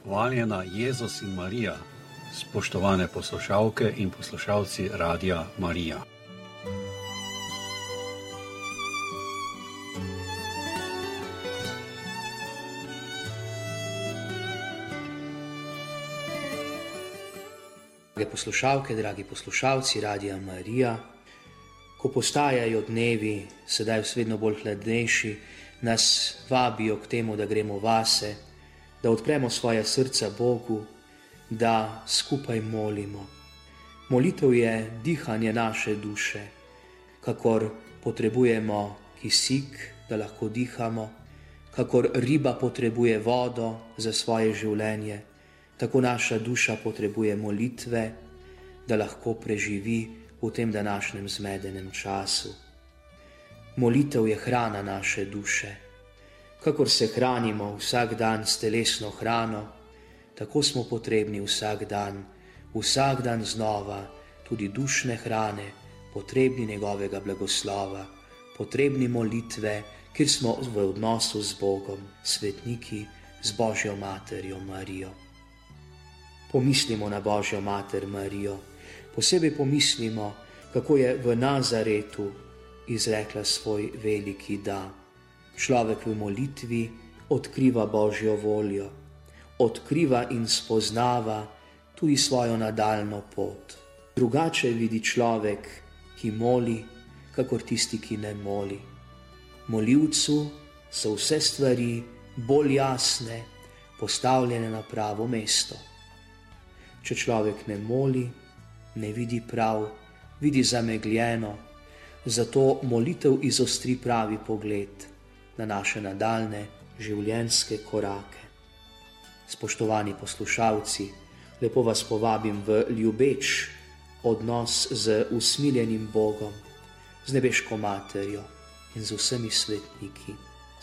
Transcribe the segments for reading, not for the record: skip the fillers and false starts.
Hvaljena Jezus in Marija, spoštovane poslušalke in poslušalci Radia Marija. Drage poslušalke, dragi poslušalci Radia Marija, ko postajajo dnevi, sedaj vedno bolj hladnejši, nas vabijo k temu, da gremo vase, da odpremo svoja srca Bogu, da skupaj molimo. Molitev je dihanje naše duše, kakor potrebujemo kisik, da lahko dihamo, kakor riba potrebuje vodo za svoje življenje, tako naša duša potrebuje molitve, da lahko preživi v tem današnjem zmedenem času. Molitev je hrana naše duše. Kakor se hranimo vsak dan s telesno hrano, tako smo potrebni vsak dan znova, tudi dušne hrane, potrebni njegovega blagoslova, potrebni molitve, kjer smo v odnosu z Bogom, svetniki, z Božjo materjo Marijo. Pomislimo na Božjo mater Marijo, posebej pomislimo, kako je v Nazaretu izrekla svoj veliki da. Človek v molitvi odkriva Božjo voljo, odkriva in spoznava tudi svojo nadaljno pot. Drugače vidi človek, ki moli, kakor tisti, ki ne moli. Molivcu so vse stvari bolj jasne, postavljene na pravo mesto. Če človek ne moli, ne vidi prav, vidi zamegljeno, zato molitev izostri pravi pogled na naše nadaljne življenjske korake. Spoštovani poslušalci, lepo vas povabim v ljubeč odnos z usmiljenim Bogom, z nebeško materjo in z vsemi svetniki.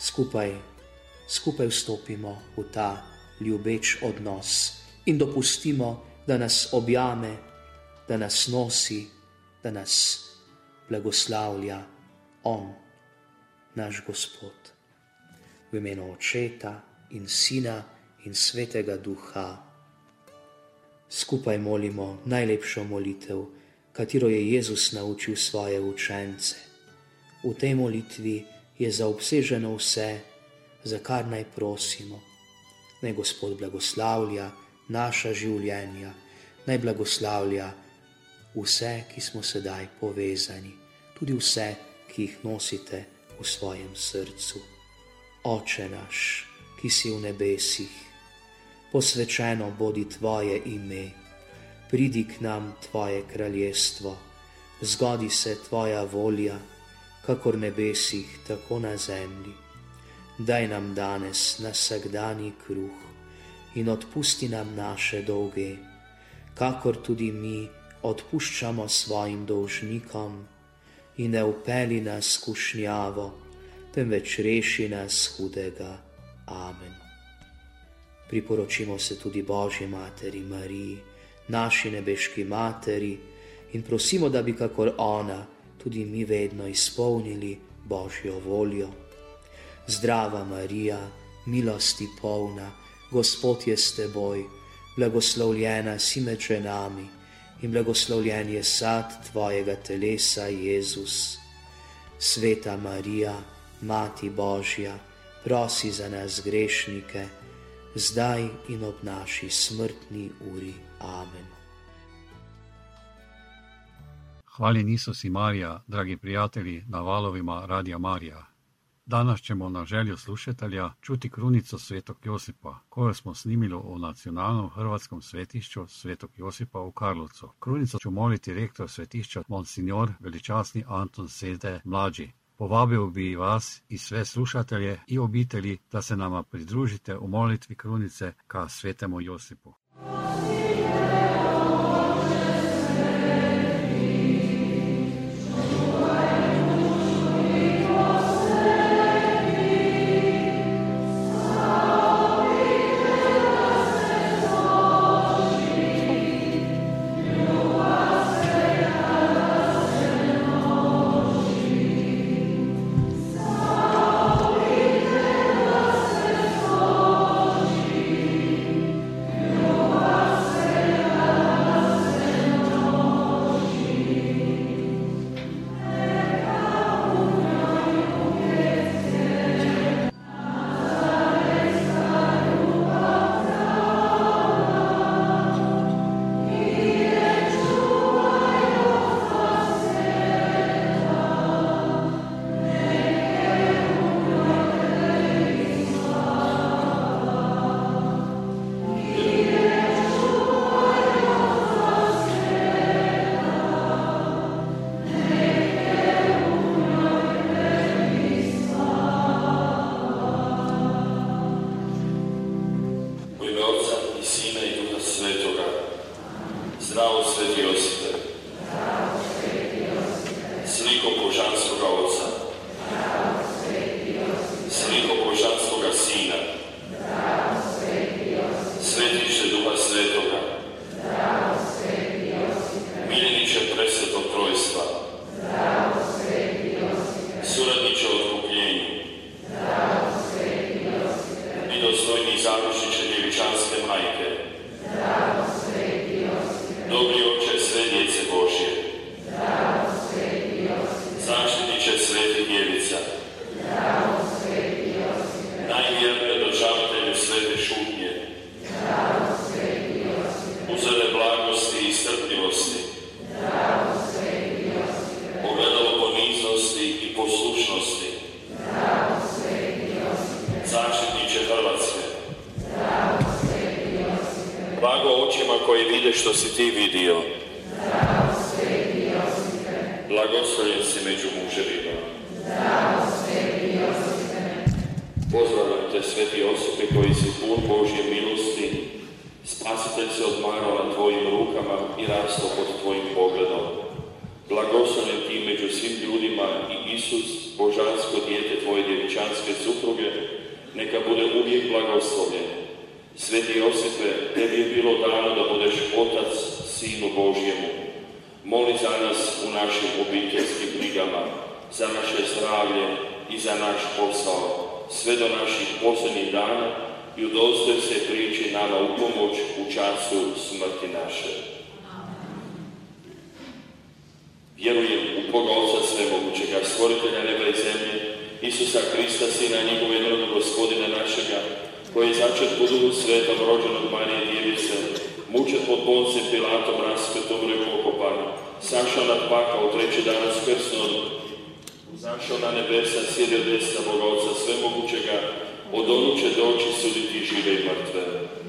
Skupaj vstopimo v ta ljubeč odnos in dopustimo, da nas objame, da nas nosi, da nas blagoslavlja On, naš Gospod. V imenu Očeta in Sina in Svetega Duha. Skupaj molimo najlepšo molitev, katero je Jezus naučil svoje učence. V tej molitvi je zaobseženo vse, za kar naj prosimo. Naj Gospod blagoslavlja naša življenja, naj blagoslavlja vse, ki smo sedaj povezani, tudi vse, ki jih nosite v svojem srcu. Oče naš, ki si v nebesih, posvečeno bodi Tvoje ime, pridi k nam Tvoje kraljestvo, zgodi se Tvoja volja, kakor nebesih, tako na zemlji. Daj nam danes na vsakdanji kruh in odpusti nam naše dolge, kakor tudi mi odpuščamo svojim dolžnikom, in ne vpelji nas v skušnjavo, temveč reši nas hudega. Amen. Priporočimo se tudi Božji materi Mariji, naši nebeški materi, in prosimo, da bi kakor ona tudi mi vedno izpolnili Božjo voljo. Zdrava Marija, milosti polna, Gospod je s teboj, blagoslovljena si med ženami in blagoslovljen je sad tvojega telesa, Jezus. Sveta Marija, Mati Božja, prosi za nas grešnike, zdaj in ob naši smrtni uri. Amen. Hvaljeni Isus i Marija, dragi prijatelji na valovima Radija Marija. Danas ćemo na želju slušatelja čuti krunicu Svetog Josipa, koju smo snimili u nacionalnom hrvatskom svetišću Svetog Josipa u Karlovcu. Krunicu ću moliti rektor svetišća Monsignor veličasni Anton Sede Mlađi. Povabio bi vas i sve slušatelje i obitelji da se nama pridružite u molitvi krunice ka Svetemu Josipu. Sina i Duha Svetoga. Zdravo, Sveti Josipe. Sliko božanskoga Oca. Sliko božanskoga Sina. Svetiče Duha Svetoga. Miljeniče presvetog trojstva. Suradniče otkupljenju. Midostojni završniče djevičanske majke. Dobri oče sve djece Božje. Zaštitniče svetih djevica. Najvjernije dožavatelju svete šutnje. Uzore blagosti i strpljivosti. Ogledalo poniznosti i poslušnosti. Zaštitniče Hrvatske. Blago očima koji vide što si ti vidio. Blagoslovljen si među muževima. Pozdravljam te, Sveti Josipe, koji si pun Božje milosti. Spasitelj se odmarao na tvojim rukama i rastao pod tvojim pogledom. Blagoslovljen ti među svim ljudima i Isus, božansko dijete tvoje djevičanske supruge, neka bude uvijek blagoslovljen. Sveti Josipe, tebi je bilo dano da budeš otac Sinu Božjemu. Moli za nas u našim obiteljskim brigama, za naše zdravlje i za naš posao, sve do naših posljednjih dana i udostoj se prijeći nama u pomoć u času smrti naše. Vjerujem u Boga Oca Svemogućega, stvoritelja neba i zemlje, Isusa Krista, Sina njegove jednoga Gospodina našega, koji je začet po Duhu Svetom, rođen od Marije Djevice, mučen pod Poncem Pilatom, raspet, umro i pokopan, sašao nad pakao, treći dan uskrsnuo, zašao na nebesa, sjedio desna Boga Oca Svemogućega, od onog će doći suditi žive i mrtve.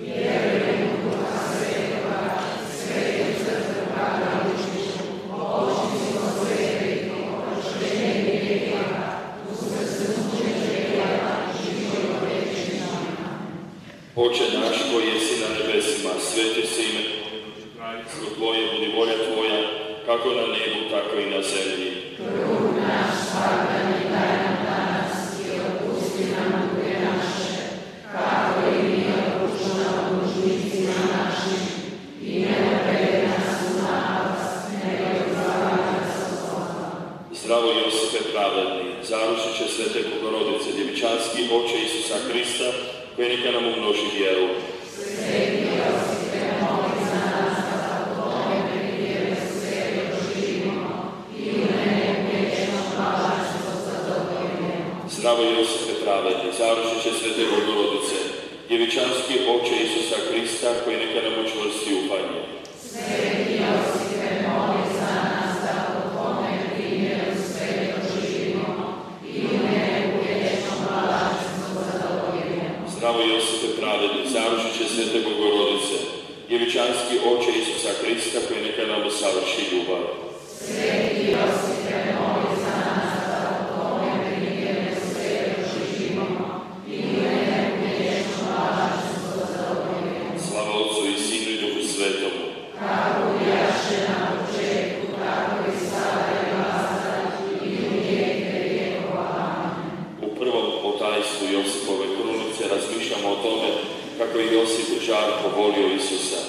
Oče naš koji jesi na nebesima, sveti se ime Tvoje, Tvoje, budi volja Tvoja, kako na nebu, tako i na zemlji. Kruh naš svakdanji daj nam danas i otpusti nam duge naše, kako i mi otpuštamo dužnicima našim, i ne dovedi nas u napast, nego izbavi nas od zla. Zdravo Josipe pravedni, zaručiće Svete Bogorodice, djevičanski oče Isusa Krista, koji neka nam umnoži vjeru. Sveti Josipe, moli za nas da po tome vjere svete doživimo i u nebu vječno blaženstvo zadovoljimo. Zdravo Josipe pravedni, zaručiće Svete Bogorodice, djevičanski oče Isusa Krista, koji neka nam učvrsti upanje. Sveti Josipe, moli za nas da po tome primjeru svete doživimo i u nebu vječno blaženstvo zadovoljimo. Zdravo Josipe pravedni, zaručiće Svete Bogorodice, djevičanski oče Isusa Krista, koji neka nam usavrši ljubav. Sveti Josipe, moli za nas da po tome primjeru svete doživimo i u nebu vječno blaženstvo zadovoljimo. Slava Otcu i Sinu i Duhu Svetomu. Kako bijaše na početku, tako i sada i vazda i u vijeke vjekova. Amen. U prvom otajstvu Josipove krunice razmišljamo o tome kako je Josip žarko volio Isusa.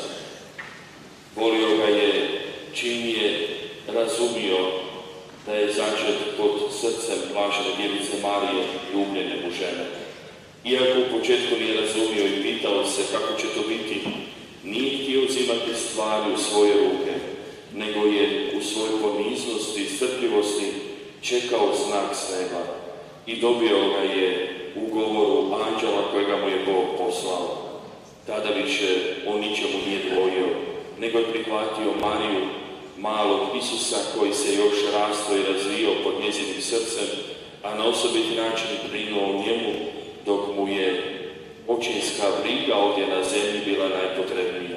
Volio ga je čim je razumio da je začet pod srcem blažene djevice Marije, ljubljene mu žene. Iako u početku nije razumio i pitao se kako će to biti, nije htio uzimati stvari u svoje ruke, nego je u svojoj poniznosti i strpljivosti čekao znak s neba i dobio ga je u govoru anđela kojega mu je Bog poslao. Tada više on ničemu nije dvojio, nego je prihvatio Mariju, malog Isusa koji se još rastao i razvijao pod njezinim srcem, a na osobiti način brinuo o njemu, dok mu je očinska briga ovdje na zemlji bila najpotrebnija.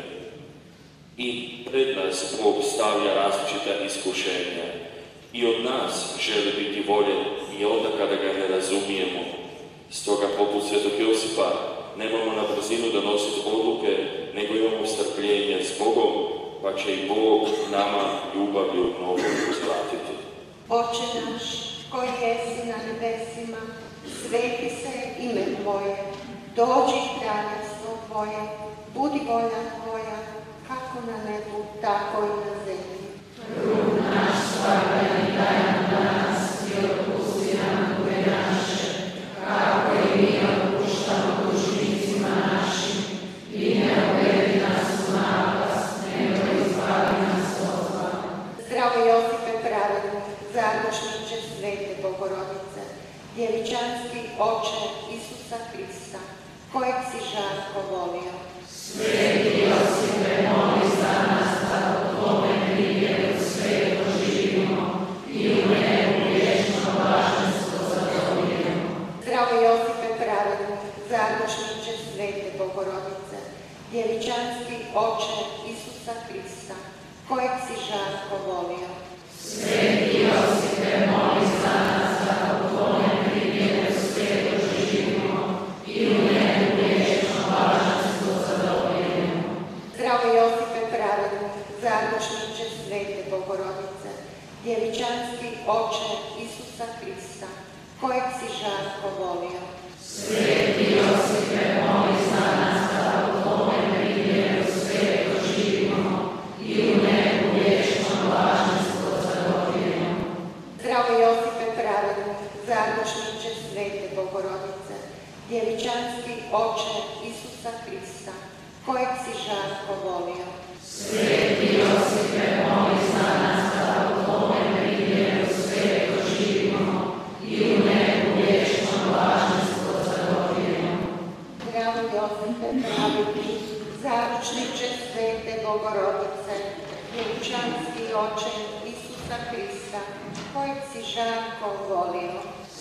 I pred nas Bog stavlja različita iskušenja. I od nas želi biti voljen i onda kada ga ne razumijemo. Stoga poput Svetog Josipa nemojmo na brzinu donositi odluke, nego imamo strpljenje s Bogom, pa će i Bog nama ljubavlju mnogo uzvratiti. Oče naš, koji jesi na nebesima, sveti se ime Tvoje, dođi kraljevstvo Tvoje, budi volja Tvoja, kako na nebu, tako i na zemlji. Kruh naš svakdanji daj nam danas i otpusti nam dugove naše, kako i mi otpuštamo dužnicima našim, i ne uvedi nas u napast, nego izbavi nas od zla. Zdravo Josipe pravedni, zaručniče svete Bogorodice, djevičanski oče Isusa Krista, kojeg si žarko volio. Sveti Josipe, moli za nas da po Tvome primjeru sveto živimo i u nebu vječno blaženstvo zadobijemo. Zdravo Josipe pravedni, zaručniče svete Bogorodice, djevičanski oče Isusa Krista, kojeg si žarko volio. Sveti Josipe, moli za nas da po Tvome primjeru sveto živimo i u nebu vječno blaženstvo zadobijemo. Zdravo Josipe pravedni, zaručniče svete Bogorodice, djevičanski oče Isusa Krista, kojeg si žarko volio. Sveti Josipe, moli za nas da po Tvome primjeru sveto živimo i u nebu vječno blaženstvo zadobijemo. Zdravo Josipe pravedni, zaručniče svete Bogorodice, djevičanski oče Isusa Krista, kojeg si žarko volio. Sveti Josipe, moli za nas da po Tvome primjeru sveto živimo i u nebu vječno blaženstvo zadobijemo. Zdravo Josipe pravedni, zaručniče svete Bogorodice, djevičanski oče Isusa Krista, kojeg si žarko volio.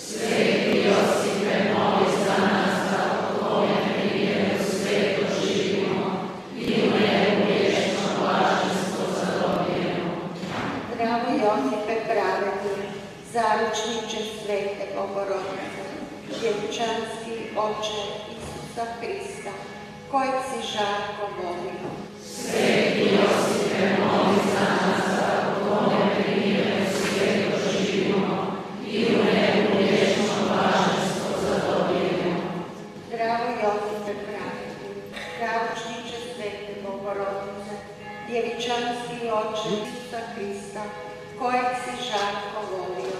Sveti Josipe, moli za nas da po Tvome primjeru sveto živimo i u nebu vječno blaženstvo zadobijemo. Zdravo Josipe pravedni, zaručniče svete Bogorodice, djevičanski oče Isusa Krista, kojeg si žarko volio. Sveti Josipe, moli za nas da po Tvome primjeru sveto živimo i u nebu vječno blaženstvo zadobijemo. Zdravo Josipe pravedni, zaručniče svete Bogorodice, djevičanski oče Isusa Krista, kojeg si žarko volio.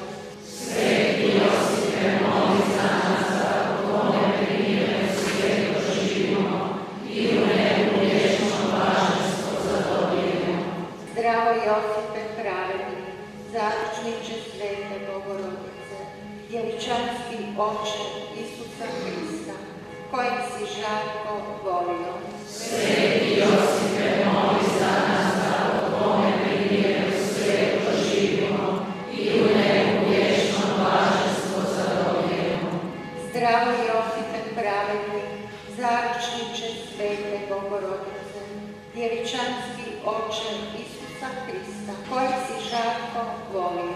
Sveti Josipe, moli za nas da po Tvome primjeru sveto živimo i u nebu vječno blaženstvo zadobijemo. Zdravo Josipe pravedni, zaručniče svete Bogorodice, djevičanski oče Isusa Krista, kojeg si žarko volio. Sveti Josipe, moli za nas da po Tvome primjeru sveto živimo i u nebu vječno blaženstvo zadobijemo. Zdravo Josipe pravedni, zaručniče svete Bogorodice, djevičanski oče Isusa Krista, kojeg si žarko volio.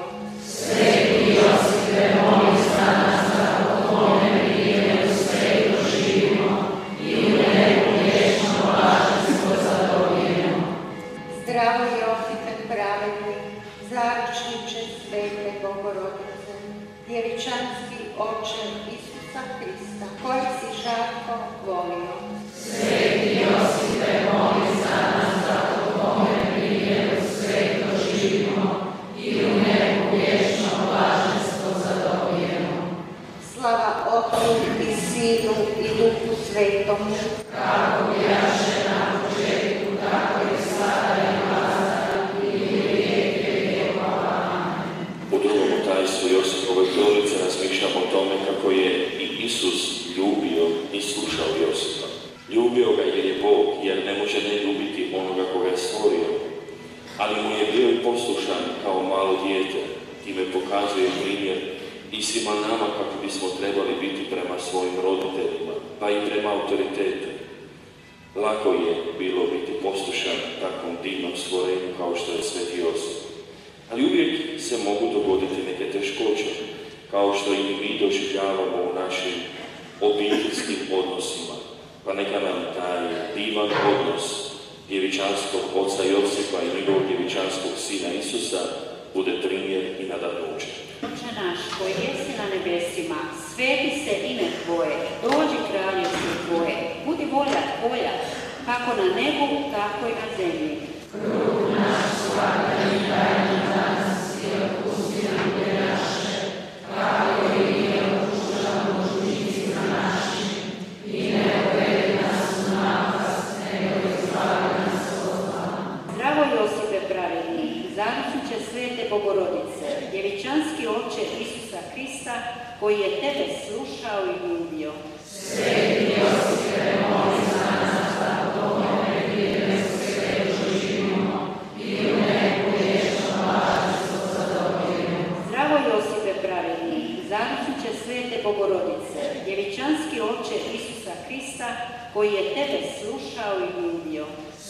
Sveti Josipe, moli za nas da po Tvome primjeru sveto živimo i u nebu vječno blaženstvo zadobijemo. Zdravo Josipe pravedni, zaručniče svete Bogorodice, djevičanski oče Isusa Krista, kojeg si žarko volio. Sveti Josipe, moli za nas da po Tvome primjeru sveto živimo i u nebu vječno blaženstvo zadobijemo. Slava Otcu i Sinu i Duhu Svetomu, Kako bijaše na početku, tako i sada i sada i u vijeke vjekova. Amen. U drugom tajstvu Josipove krunice razmišljamo o tome kako je i Isus ljubio i slušao Josipa. Ljubio ga jer je Bog, jer ne može ne ljubiti onoga koga je stvorio. Ali mu je bio i poslušan kao malo dijete, time pokazuje primjer i svima nama kako bismo trebali biti prema svojim roditeljima, pa i prema autoritetu. Lako je bilo biti poslušan takvom divnom stvorenju kao što je Sveti Josip. Ali uvijek se mogu dogoditi neke teškoće, kao što i mi doživljavamo u našim obiteljskim odnosima. pa neka nam taj divan odnos djevičanskog oca Josipa i njegovog djevičanskog sina Isusa bude primjer i nadahnuće. Oče naš koji jesi na nebesima, sveti se ime Tvoje, dođi kraljevstvo Tvoje, budi volja Tvoja, kako na nebu, tako i na zemlji. Kruh naš svakdanji daj nam danas i otpusti nam grije naše, kako i mi otpuštamo dužnicima našim, i ne uvedi nas u napast, nego izbavi nas od zla. Zdravo Josipe pravedni, zanosuće svete Bogorodice, djevičanski oče Isusa Krista, koji je tebe slušao i ljubio. Sveti Josipe, moli za nas, da po tome vrijeme svetu živimo i u neku vječnu blaženstvo zadobijemo. Zdravo Josipe pravedni, zanosuće svete Bogorodice, djevičanski oče Isusa Krista, koji je tebe slušao i ljubio.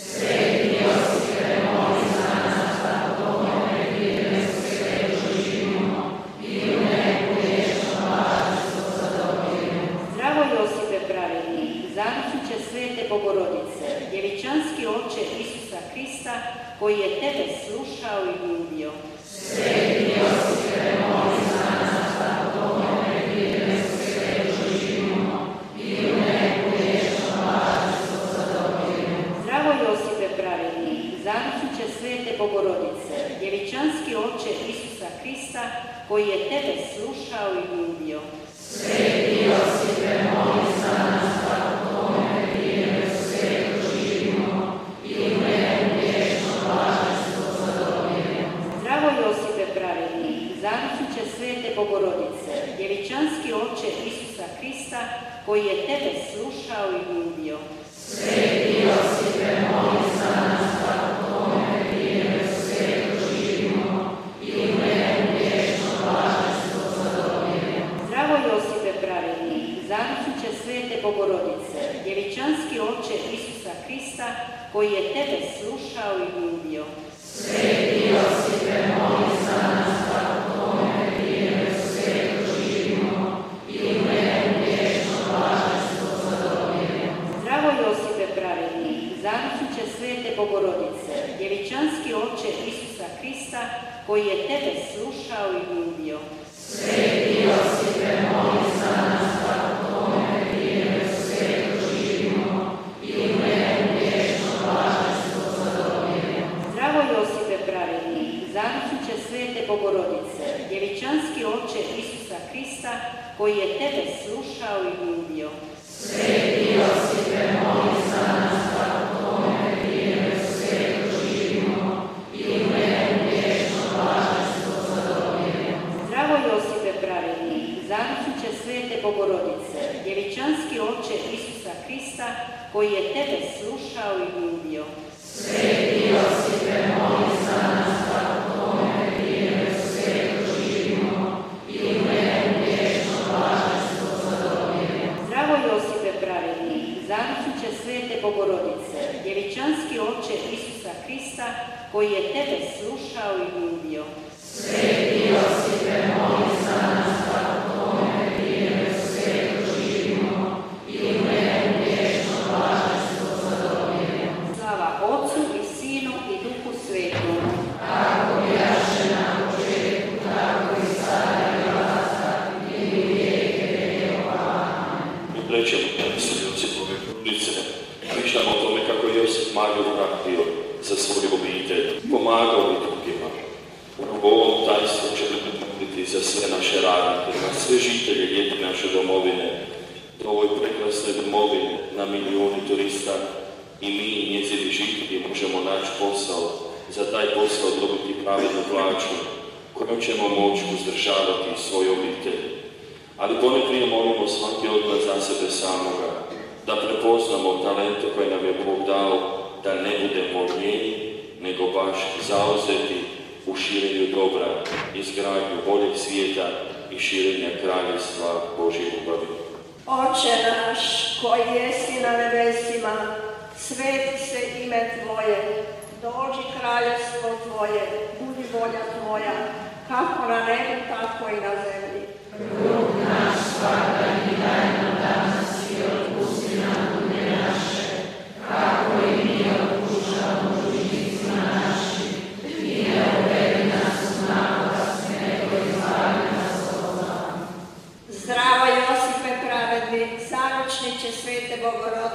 Sveti Josipe, moli za nas, da po tome vrijeme svetu živimo i u neku vječnu blaženstvo zadobijemo. Zdravo Josipe pravedni, zanosuće svete Bogorodice, djevičanski oče Isusa Krista, koji je tebe slušao i ljubio. Sveti Josipe, moli za nas, da po tome vrijeme svetu živimo i u neku vječnu blaženstvo zadobijemo. Zdravo Josipe pravedni, zanosuće svete Bogorodice, djevičanski oče Isusa Krista, koji je tebe slušao i ljubio. Sveti Josipe, moli za nas, da po tome vrijeme svetu živimo i u neku vječnu blaženstvo zadobijemo. Zdravo Josipe pravedni, zanosuće svete Bogorodice, djevičanski oče Isusa Krista, koji je tebe slušao i ljubio. Sveti Josipe, moli za nas, da po tome vrijeme svetu živimo i u neku vječnu blaženstvo zadobijemo. Zdravo Josipe pravedni, zanosuće svete Bogorodice, djevičanski oče Isusa Krista, koji je tebe slušao i ljubio. Sveti Josipe, moli za nas, da po tome vrijeme svetu živimo i u neku vječnu blaženstvo zadobijemo. Zdravo Josipe pravedni, zanosuće svete Bogorodice, djevičanski oče Isusa Krista, koji je tebe slušao i ljubio. Sveti Josipe, moli za nas, da po tome vrijeme svetu živimo i u neku vječnu blaženstvo zadobijemo. Zdravo Josipe pravedni, zanosuće svete Bogorodice, djevičanski oče Isusa Krista, koji je tebe slušao i ljubio. Sveti Josipe, moli za nas, da po tome vrijeme svetu živimo i u neku vječnu blaženstvo zadobijemo. Zdravo Josipe pravedni, zanosuće svete Bogorodice, djevičanski oče Isusa Krista, koji je tebe slušao i ljubio. Sveti Josipe, moli za nas, da po tome vrijeme svetu živimo i u neku vječnu blaženstvo zadobijemo. Zdravo Josipe pravedni, zanosuće svete Bogorodice, djevičanski oče Isusa Krista, koji je tebe slušao i ljubio. Sveti Josipe, moli za nas, da po tome vrijeme svetu živimo i u neku vječnu blaženstvo zadobijemo. Slava Otcu i Sinu i Duhu Svetom. Tako bijaše na početku, tako i sada i vasa i u vijeke vijekova. Amen. Mi prećemo da se Josipove trudnice, pričamo o tome kako je Josip Mariju pratio za svoju obitelj, pomagao i drugima. U ovom tajstvu ćemo moliti za sve naše radnike, na sve žitelje lijepe naše domovine, u ovoj prekrasnoj domovini na milijuni turista i mi i njezini žitelji možemo naći posao, za taj posao dobiti pravednu plaću kojom ćemo moći uzdržavati svoju obitelj. Ali ponajprije molimo svaki od nas za sebe samoga, da prepoznamo talente koje nam je Bog dao, da ne budemo lijeni, nego baš zauzeti u širenju dobra, izgradnju boljeg svijeta i širenja kraljevstva Božje ljubavi. Oče naš, koji jesi na nebesima, sveti se ime Tvoje, dođi kraljevstvo Tvoje, budi volja Tvoja, kako na nebu, tako i na zemlji. Kruh naš svakdanji daj nam danas i otpusti nam dužnike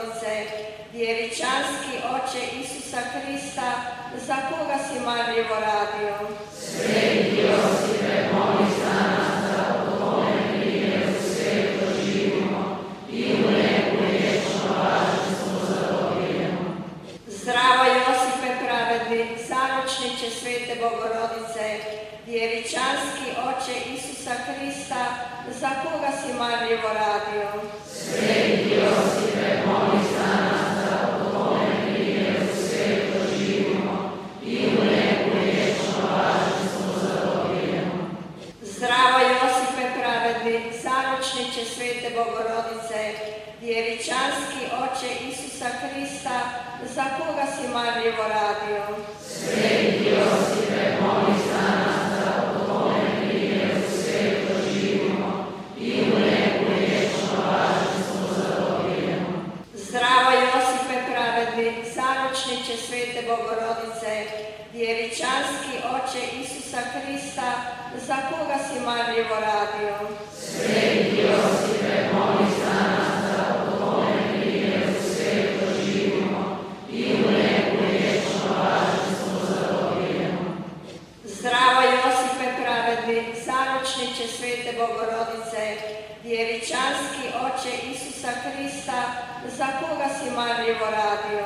Bogorodice, djevičanski Oče Isusa Krista, za koga si marljivo radio. Sveti Josipe, moli za nas, da od tome prije u svijetu živimo i u nebu vječno blaženstvo zadobijemo. Zdravo Josipe pravedni, zaručniče Svete Bogorodice, djevičanski Oče Isusa Krista, za koga si marljivo radio. Sveti Josipe, moli za nas, da od tome prije u svijetu živimo i u nebu vječno blaženstvo zadobijemo. Zdravo Josipe pravedni, zaručniče Svete Bogorodice, djevičanski Oče Isusa Krista, za koga si marljivo radio. Sveti Josipe, moli za nas, da od tome prije u svijetu živimo i u nebu vječno blaženstvo zadobijemo. Zdravo Josipe pravedni, zaručniče Svete Bogorodice, djevičanski Oče Isusa Krista, za koga si marljivo radio. Sveti Josipe, moli za nas, da od tome prije u svijetu živimo i u nebu vječno blaženstvo zadobijemo. Zdravo Josipe pravedni, zaručniče Svete Bogorodice, djevičanski Oče Isusa Krista, za koga si marljivo radio.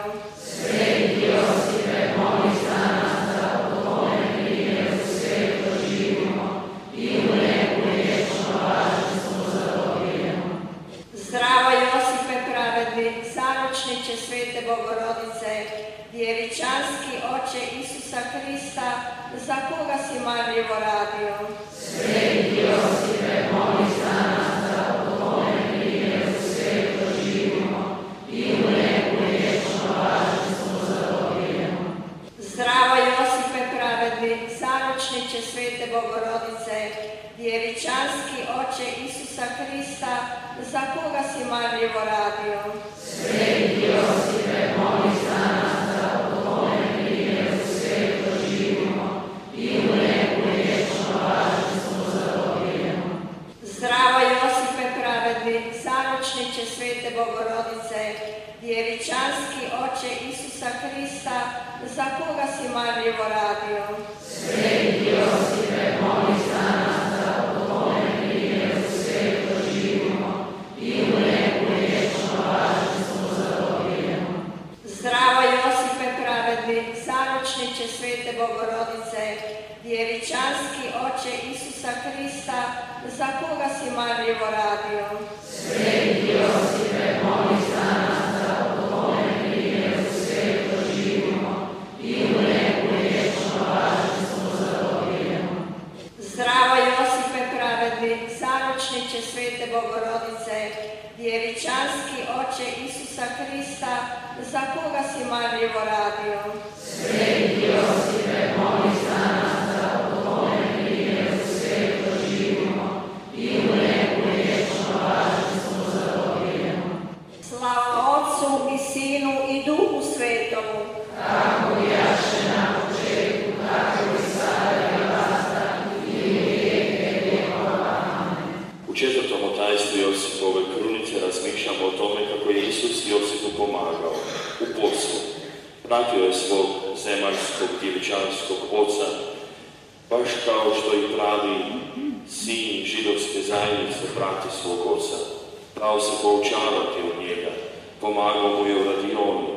Sveti Josipe, moli za nas, da od tome prije u svijetu živimo i u nebu vječno blaženstvo zadobijemo. Zdravo Josipe pravedni, zaručniče Svete Bogorodice, djevičanski Oče Isusa Krista, za koga si marljivo radio. Sveti Josipe, moli za nas, da od tome prije u svijetu živimo i u nebu vječno blaženstvo zadobijemo. Zdravo Josipe pravedni, zaručniče Svete Bogorodice, djevičanski Oče Isusa Krista, za koga si marljivo radio. Sveti Josipe, moli za nas, da od tome prije u svijetu živimo i u nebu vječno blaženstvo zadobijemo. Zdravo Josipe pravedni, zaručniče Svete Bogorodice, djevičanski Oče Isusa Krista, za koga si marljivo radio. Sveti Josipe, moli za nas, da od tome prije u svijetu živimo i u nebu vječno blaženstvo zadobijemo. Zdravo Josipe pravedni, zaručniče Svete Bogorodice, djevičanski Oče Isusa Krista, za koga si marljivo radio. Sveti Josipe, moli za nas, da od tome prije u svijetu živimo i u nebu vječno blaženstvo zadobijemo. Zdravo Josipe pravedni, zaručniče Svete Bogorodice, djevičanski Oče Isusa Krista, za koga si marljivo radio. Sveti Josipe, moli za nas, da od tome prije u svijetu živimo i u nebu vječno blaženstvo zadobijemo. Slava Otcu i Sinu i Duhu Svetomu. Kako jaše na početku, tako i sada i vasta i u vijeke vjekova. Amen. U četvrtom tajstvu Josipove krunice razmišljamo o tome kako je Isus Josipu pomagao u poslu. Pratio je svog zemaljskog djevičanskog oca, baš kao što i pravi sin židovske zajednice prati svog oca. Dao se poučavati od njega, pomagao mu je u radionu.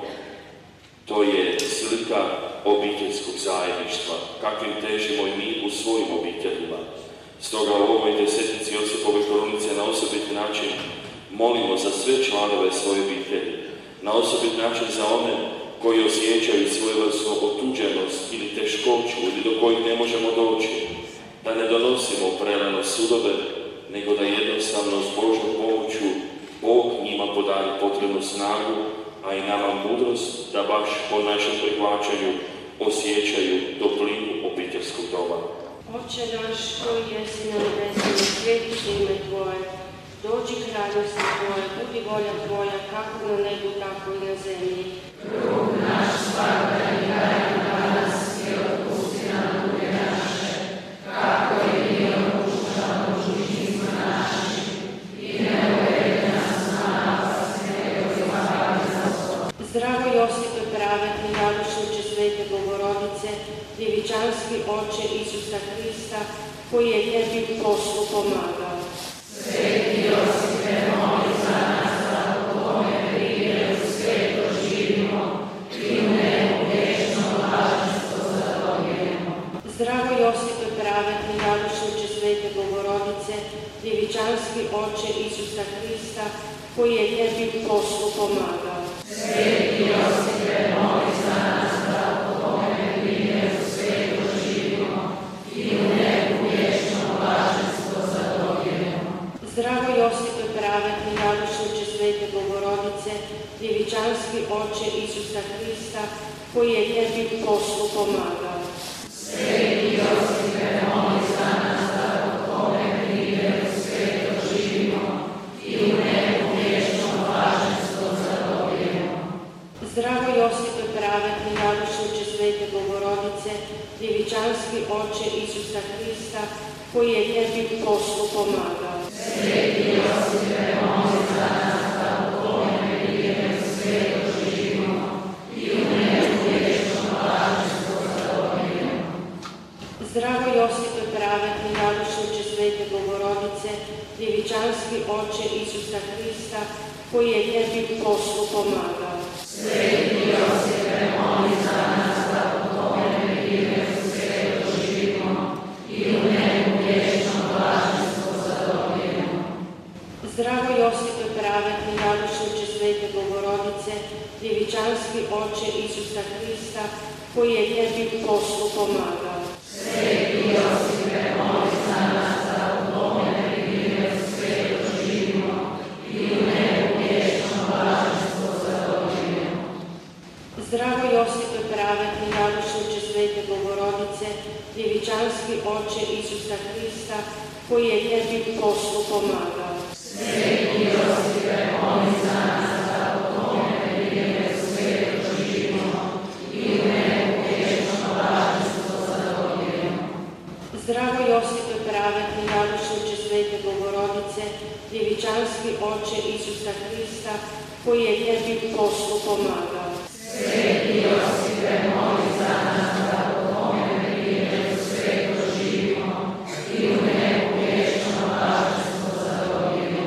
To je slika obiteljskog zajedništva, kakvim težimo i mi u svojim obiteljima. Stoga u ovoj desetnici Josipove krunice na osobit način molimo za sve članove svoje obitelji, na osobit način za one koji osjećaju svojevrsnu otuđenost ili teškoću ili do kojih ne možemo doći, da ne donosimo prelane sudove, nego da jednostavno s Božjom pomoću Bog njima podaje potrebnu snagu, a i nama mudrost da baš po našem prihvaćanju osjećaju toplinu obiteljskog doma. Oče naš koji jesi na nebesima, sveti se ime Tvoje, dođi kraljevstvo Tvoje, budi volja Tvoja, kako na nebu, tako i na zemlji. Kruh naš svakodnevni daj nam danas i otpusti nam duge naše, kako i mi otpuštamo dužnicima našim, i ne uvedi nas na napast, nego izbavi Zdravo Josipe pravedni, radošniče Svete Bogorodice, djevičanski Oče Isusa Hrista, koji je tebi u poslu pomagao. Sveti Josipe, moli za nas, da po tome primjeru sveto živimo i u nebu vječno blaženstvo zadobijemo. Zdravo Josipe pravedni, radošniče Svete Bogorodice, djevičanski Oče Isusa Hrista, koji je tebi u poslu pomagao. Sveti Josipe, moli za nas, da po tome primjeru sveto živimo i u nebu vječno blaženstvo zadobijemo. Zdravo Josipe pravedni, radošniče Svete Bogorodice, djevičanski Oče Isusa Hrista, koji je tebi u poslu pomagao. Sveti Josipe, moli za nas, da po tome primjeru sveto živimo i u nebu vječno blaženstvo zadobijemo. Zdravo Josipe pravedni, radošniče Svete Bogorodice, djevičanski Oče Isusa Hrista, koji je tebi u poslu pomagao. Sveti Josipe, moli za nas, da po tome primjeru sveto živimo i u nebu vječno blaženstvo zadobijemo. Zdravo Josipe pravedni, radošniče Svete Bogorodice, djevičanski Oče Isusa Hrista, koji je tebi u poslu pomagao. Sveti Josipe, moli za nas, da po tome primjeru sveto živimo i u nebu vječno blaženstvo zadobijemo. Zdravo Josipe pravedni, radošniče Svete Bogorodice, djevičanski Oče Isusa Hrista, koji je tebi u poslu pomagao. Sveti Josipe, moli za nas, da po tome primjeru sveto živimo i u nebu vječno blaženstvo zadobijemo. Zdravo Josipe pravedni, radošniče Svete Bogorodice, djevičanski Oče Isusa Hrista, koji je tebi u poslu pomagao. Sveti Josipe, moli za nas, da po tome primjeru sveto živimo i u nebu vječno blaženstvo zadobijemo. Zdravo Josipe pravedni, radošniče Svete Bogorodice, djevičanski Oče Isusa Hrista, koji je tebi u poslu pomagao. Sveti Josipe, moli za nas, da po tome primjeru sveto živimo i u nebu vječno blaženstvo zadobijemo.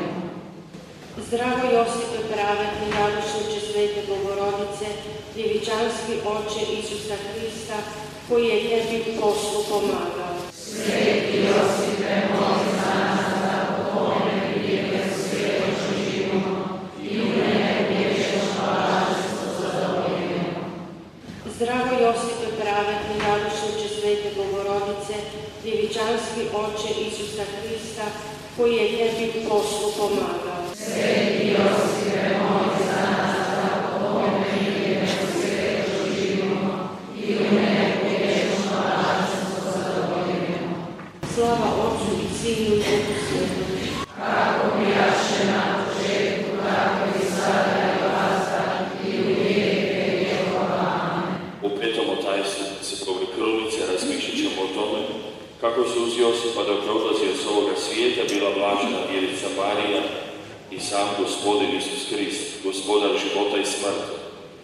Zdravo Josipe pravedni, radošniče Svete Bogorodice, djevičanski Oče Isusa Hrista, koji je tebi u poslu pomagao. Sveti Josipe, moli za nas, da po tome primjeru sveto živimo i u nebu vječno blaženstvo zadobijemo. Zdravo Josipe pravedni, radošniče Svete Bogorodice, djevičanski Oče Isusa Hrista, koji je tebi u poslu pomagao. Sveti Josipe, moli za nas, da po tome primjeru sveto živimo i u nebu vječno blaženstvo zadobijemo. Slava Otcu i Sinu i Duhu Svetom. Kako bijaše na početku, tako i sada i vazda i u vijeke vjekova. Amen. U petom tajstvu Svetove Krunice razmišljat ćemo o tome kako se uz Josipa dok odlazio s ovoga svijeta bila blažena djevica Marija i sam Gospodin Isus Hrist, Gospodar života i smrti.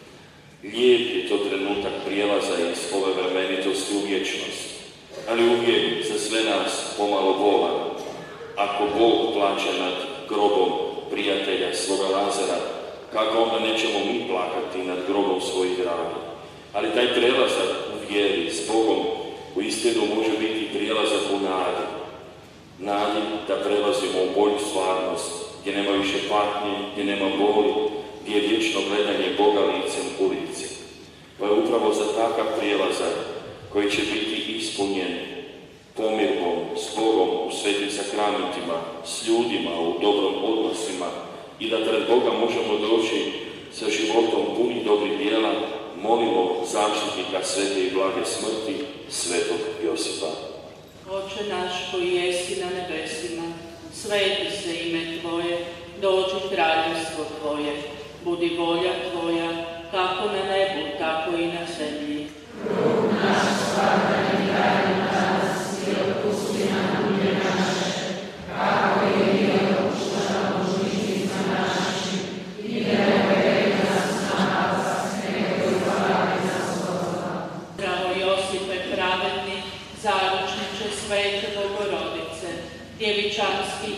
Lijep je to trenutak prijelaza iz ove vremenitosti u vječnost, ali uvijek za sve nas pomalo bolan. Ako Bog plače nad grobom prijatelja svoga Lazara, kako onda nećemo mi plakati nad grobom svojih dragih? Ali taj prelazak u vjeri s Bogom u istinu može biti prijelazak u nadi. Nadi da prelazimo u bolju stvarnost, gdje nema više patnje, gdje nema boli, gdje je vječno gledanje Boga licem u lice. Pa je upravo za takav prijelazak koji će biti ispunjen pomirbom s Bogom u svetim sakramentima, s ljudima u dobrom odnosima i da pred Boga možemo doći sa životom punih dobrih djela, molimo zaštitnika svete i blage smrti, svetog Josipa. Oče naš koji jesi na nebesima, sveti se ime Tvoje, dođi kraljevstvo Tvoje, budi volja Tvoja, kako na nebu, tako i na zemlji. Kruh naš svakdanji daj nam danas i otpusti nam dužne naše, kako i mi otpuštamo dužnicima našim, i ne uvedi nas na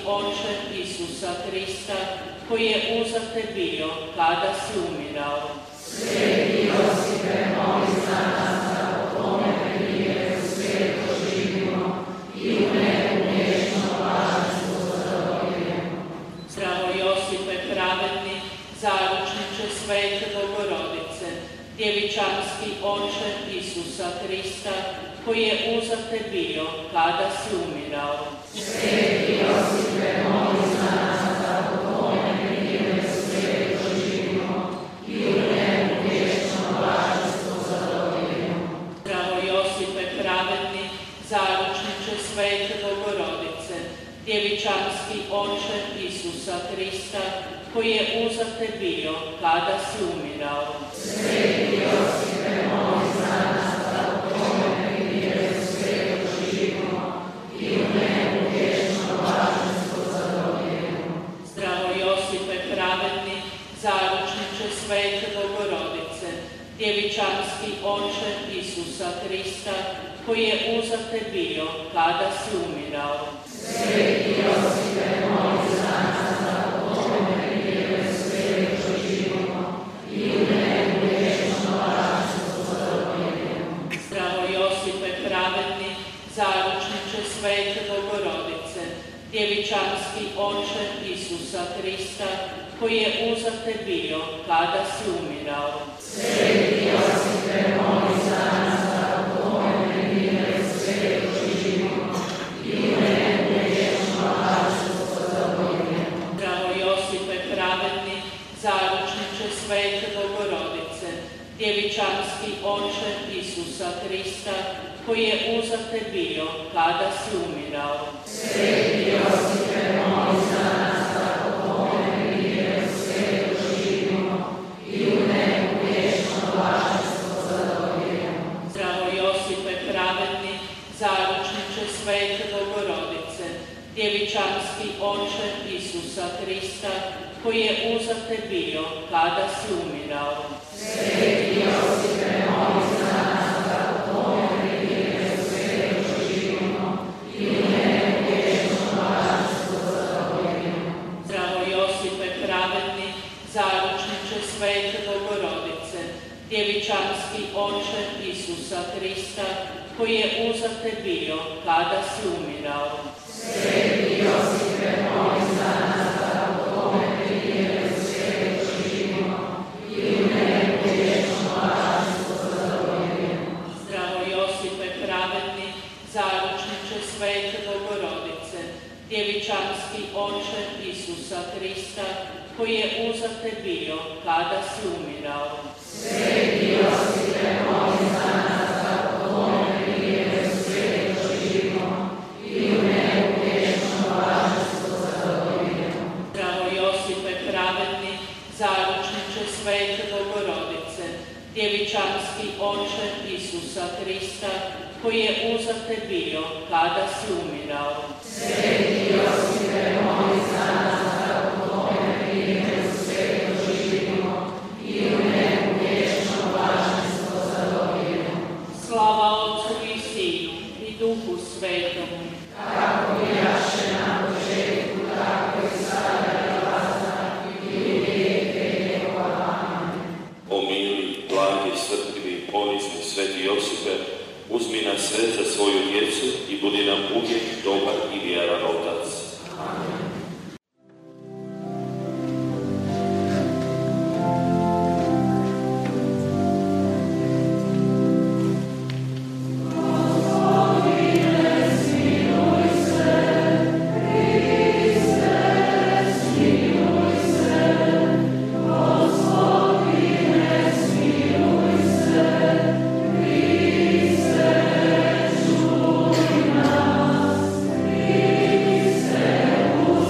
Oče Isusa Krista, koji je uzak te bio kada si umirao. Sveti Josipe, moli za nas da po tome prije u svijetu živimo i u nebu vječno blaženstvo zadovoljujemo. Zdravo Josipe pravedni, zaručniče Svete Bogorodice, djevičanski Oče Isusa Krista, koji je uzak te bio kada si umirao. Sveti Josipe, moli za nas da po tome prije u svijetu živimo i u nebu vječno blaženstvo zadovoljujemo. Zdravo Josipe pravedni, zaručniče Svete Bogorodice, djevičanski Oče Isusa Krista, koji je uzak te bio kada si umirao. Sveti Josipe, moli za nas da po tome prije u svijetu živimo i u nebu vječno blaženstvo zadovoljujemo. Zdravo Josipe pravedni, zaručniče Svete Bogorodice, djevičanski Oče Isusa Krista, koji je uzak te bio kada si umirao. Sveti Josipe, moli za nas da po tome prije u svijetu živimo i u nebu vječno blaženstvo zadovoljujemo. Zdravo Josipe pravedni, zaručniče Svete Bogorodice, djevičanski Oče Isusa Krista, koji je uzak te bio kada si umirao. Sveti Josipe, moli za nas da po tome prije u svijetu živimo i u nebu vječno blaženstvo zadovoljujemo. Zdravo Josipe pravedni, zaručniče Svete Bogorodice, djevičanski Oče Isusa Krista, koji je uzak te bio kada si umirao. Sveti Josipe, moli za nas da po tome prije u svijetu živimo i u nebu vječno blaženstvo zadovoljujemo. Zdravo Josipe pravedni, zaručniče Svete Bogorodice, djevičanski Oče Isusa Krista, koji je uzak te bio kada si umirao. Sveti Josipe, moli za nas da po tome prije u svijetu živimo i u nebu vječno blaženstvo zadovoljujemo. Zdravo Josipe pravedni, zaručniče Svete Bogorodice, djevičanski Oče Isusa Krista, koji je uzak te bio kada si umirao. Sveti Josipe, moli za nas da po tome prije u svijetu živimo i u nebu vječno blaženstvo zadovoljujemo. Zdravo Josipe pravedni, zaručniče Svete Bogorodice, djevičanski Oče Isusa Krista, koji je uzak te bio kada si umirao. Sveti Josipe, moli za nas da po tome prije u svijetu živimo i u nebu vječno blaženstvo zadovoljujemo. Zdravo Josipe pravedni, zaručniče Svete Bogorodice, djevičanski Oče Isusa Krista, koji je uzak te bio kada si umirao. Sveti Josipe, moli za nas da po tome prije u svijetu živimo i u nebu vječno blaženstvo zadovoljujemo. Slava Otcu i Sinu i Duhu Svetomu. Kako bijaše na početku, tako i sada i vazda i u vijeke vjekova. Amen. O mili, blagi, strpljivi, ponizni Sveti Josipe, uzmi nas sve za svoju djecu i budi nam uvijek dobar i vjeran Otac. Amen. Christe,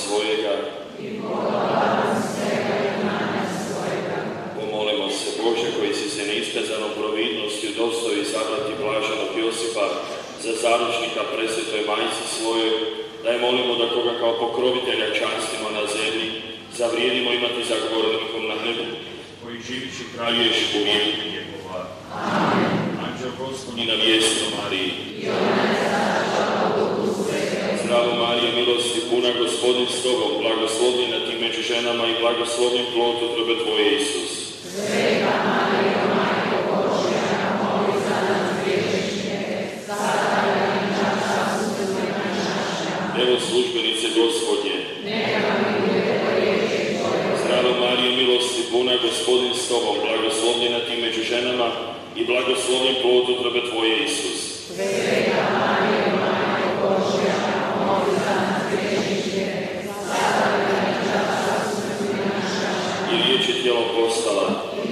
svojega pomolimo se, Bože, koji si se neiskazanom providnosti udostoji izabrati blaženog Josipa za zaručnika presvetoj majci svojoj, daj molimo da koga kao pokrovitelja častimo na zemlji, zavrijedimo imati zagovornikom na nebu, koji živiš i kraljuješ u vjeku vjekova. Amen. Anđeo Gospodnji na vijesti o Mariji. Zdravo Marije, milosti puna, Gospodin s tobom, blagoslovljena ti među ženama i blagoslovljen plod utrobe tvoje, Isus. Sveta Marijo, Majko Božja, moli za nas griješnike, sada i na času smrti naše. Evo službenice Gospodnje, neka mi bude po riječi tvoje. Zdravo Marijo, milosti puna, Gospodin s tobom, blagoslovljena ti među ženama i blagoslovljen plod utrobe tvoje, Isus. Sveta Marijo, Majko Božja, moli za nas griješnike, sada i na času smrti naše. I riječ je tijelo postala.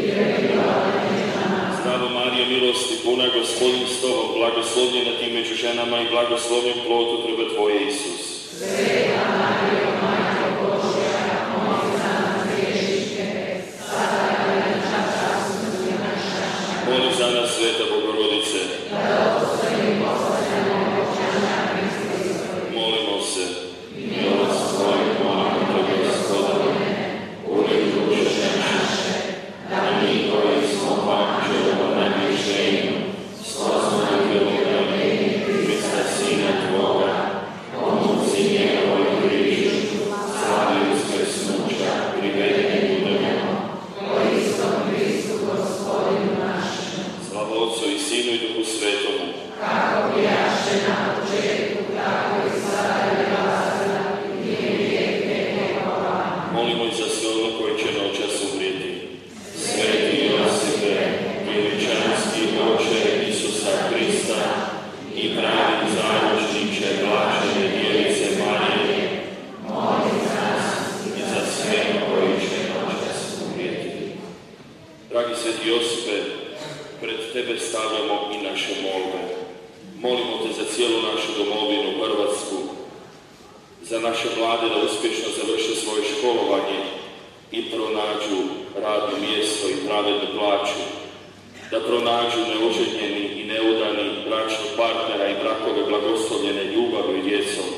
Zdravo Marija, milosti puna, Gospodin s tobom, blagoslovljena ti među ženama i blagoslovljen plod utrobe tvoje, Isus. Sveta Marijo, Majko Božja, moli za nas griješnike, sada i na času smrti naše. Moli za nas, Sveta Bogorodice. Molimo se. Milost tvoju molimo te, Gospodine, uvijek duše naše, da mi koji smo pačeli o najbliženju, slazno ljubila Krista, Sina Tvoga, pomoci njegovoj križu, slavi uskrsnuća, privedeni budemo, Kristom Kristu, Gospodinu našem. Slava Otcu i Sinu i Duhu Svetomu. Kako bijaše na početku, tako i sada i vazda, i vijek vjekova. Molimo i za sve ono koji će noćas umrijeti. Sveti Josipe, vjeličanski oče Isusa Krista i pravi zaručniče blažene Djevice Marije, Moli za nas i za sve koji će noćas umrijeti. Dragi Sveti Josipe, pred tebe stavljamo i naše molbe. Molimo te za cijelu našu domovinu, Hrvatsku, za naše mlade da uspješno završe svoje školovanje i pronađu radno mjesto i pravednu plaću, da pronađu neoženjeni i neudani bračnog partnera i brakove blagoslovljene ljubavom i djecom,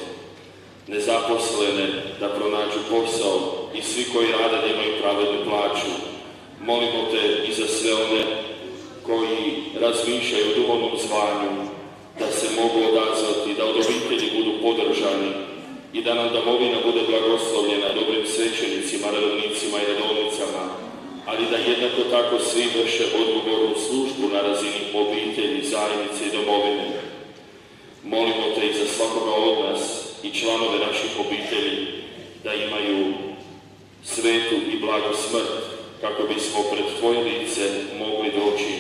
nezaposlene da pronađu posao i svi koji rade da imaju pravednu plaću. Molimo te i za sve one koji razmišljaju o duhovnom zvanju, da se mogu odazvati, da od obitelji budu podržani i da nam domovina bude blagoslovljena dobrim svećenicima, redovnicima i redovnicama, ali da jednako tako svi vrše odgovornu službu na razini obitelji, zajednice i domovine. Molimo te i za svakoga od nas i članove naših obitelji da imaju svetu i blagu smrt, kako bismo pred tvoje lice mogli doći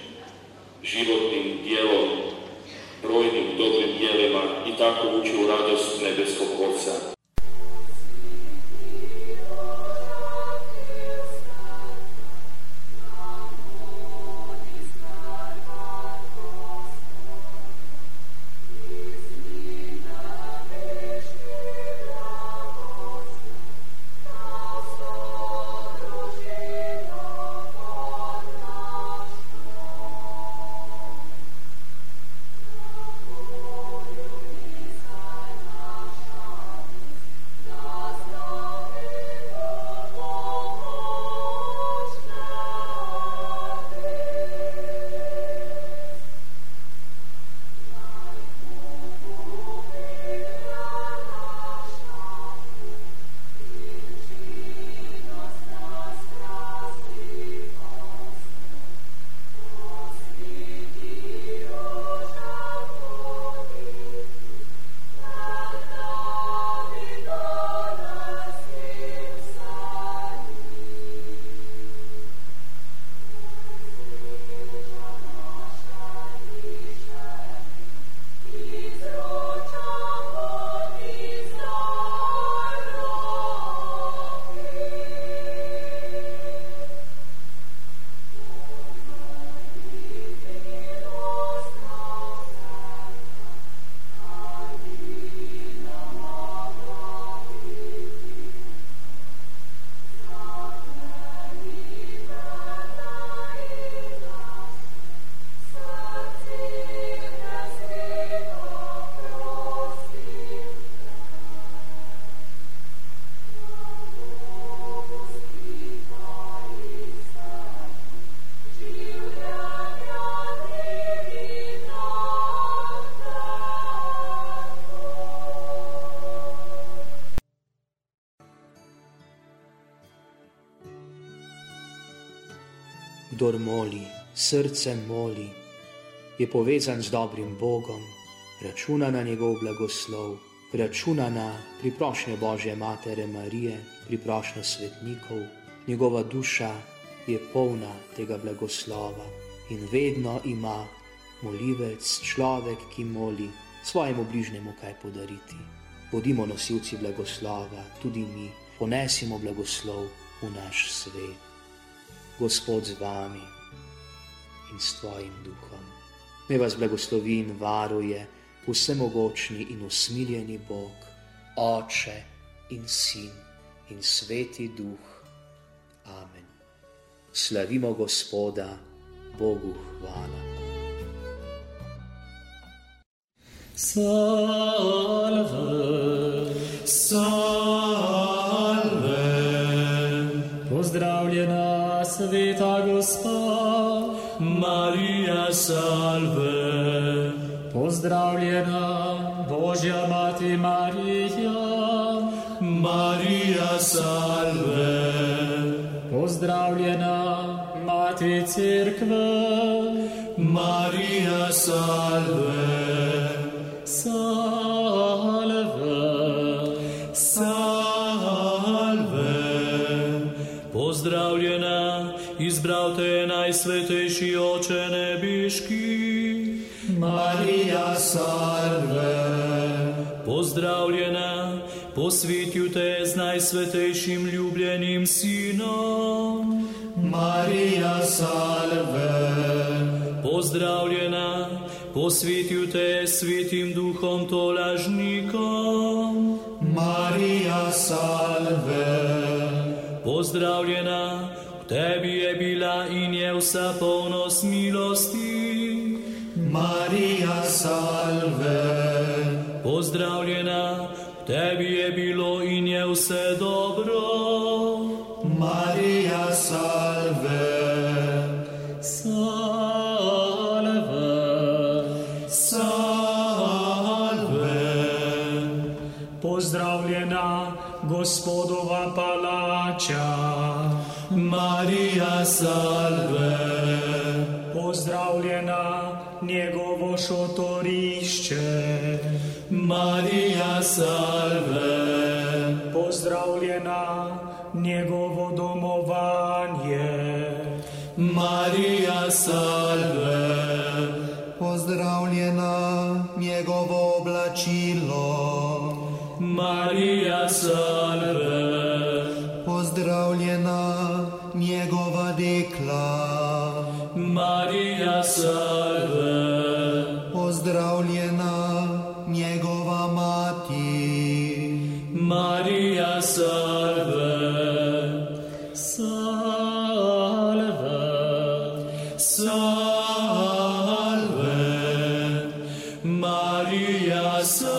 životnim djelom, brojnim dobrim djelima i tako ući u radost nebeskog Otca. Kdor moli, srcem moli, je povezan z dobrim Bogom, računa na njegov blagoslov, računa na priprošnjo Božje Matere Marije, priprošnjo svetnikov, njegova duša je polna tega blagoslova in vedno ima molivec, človek, ki moli, svojemu bližnjemu kaj podariti. Bodimo nosilci blagoslova, tudi mi, ponesimo blagoslov v naš svet. Gospod z vami in s tvojim duhom. Naj vas blagoslovi in varuje vsemogočni in usmiljeni Bog, Oče in Sin in Sveti Duh. Amen. Slavimo Gospoda, Bogu hvala. Salve, salve, pozdravljena sveta Gospa, Marija, salve, pozdravljena Božja Mati Marija, Marija, salve, pozdravljena Mati Cerkve, Marija, salve, salve, salve, pozdravljena, izbral te najsvetejši Oče nebiški, Marija, salve, pozdravljena, posvetil te z najsvetejšim ljubljenim Sinom, Marija, salve, pozdravljena, posvetil te svetim duhom tolažnikom, Marija, salve, pozdravljena, v tebi je bila in je vsa polnost milosti, Marija, salve, pozdravljena, v tebi je bilo in je vse dobro, Marija, salve, pozdravljena Gospodova palača, Marija, salve, pozdravljena njegovo šotorišče, Marija, salve, pozdravljena njegovo domovanje, Marija, salve, pozdravljena njegovo oblačilo, Marija, salve, pozdravljena njegova dekla, Marija, salve, pozdravljena njegova mati, Marija, salve, salve, salve, Marija, salve.